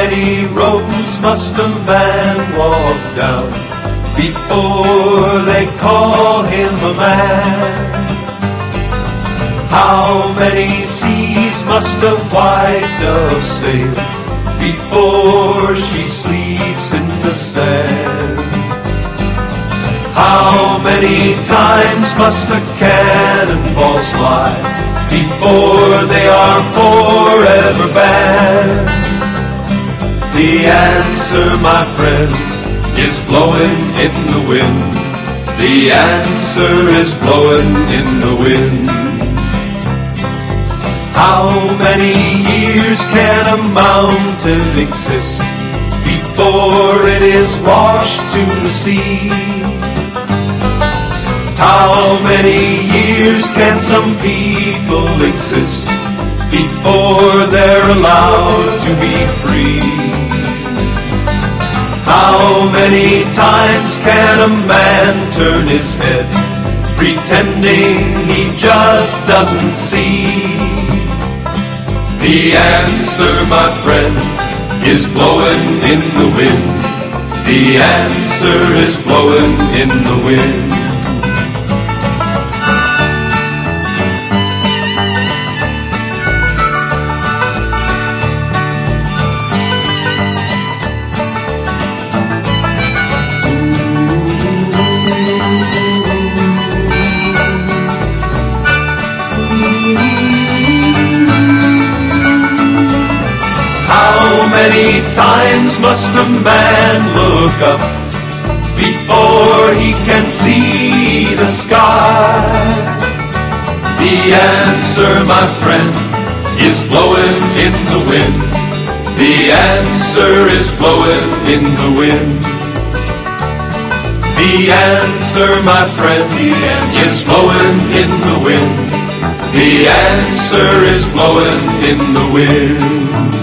many roads must a man walk down before they call him a man? How many seas must a white dove sail before she sleeps in the sand? How many times must the cannonballs fly before they are forever banned? The answer, my friend, is blowing in the wind. The answer is blowing in the wind. How many years can a mountain exist before it is washed to the sea? How many years can some people exist before they're allowed to be free? How many times can a man turn his head pretending he just doesn't see? The answer, my friend, is blowing in the wind. The answer is blowing in the wind. How many times must a man look up before he can see the sky? The answer, my friend, is blowing in the wind. The answer is blowing in the wind. The answer, my friend, is blowing in the wind. The answer is blowing in the wind.